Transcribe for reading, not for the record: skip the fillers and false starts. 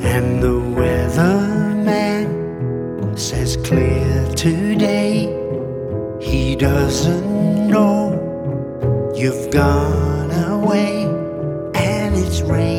And the weatherman says clear today. He doesn't know you've gone away, and it's raining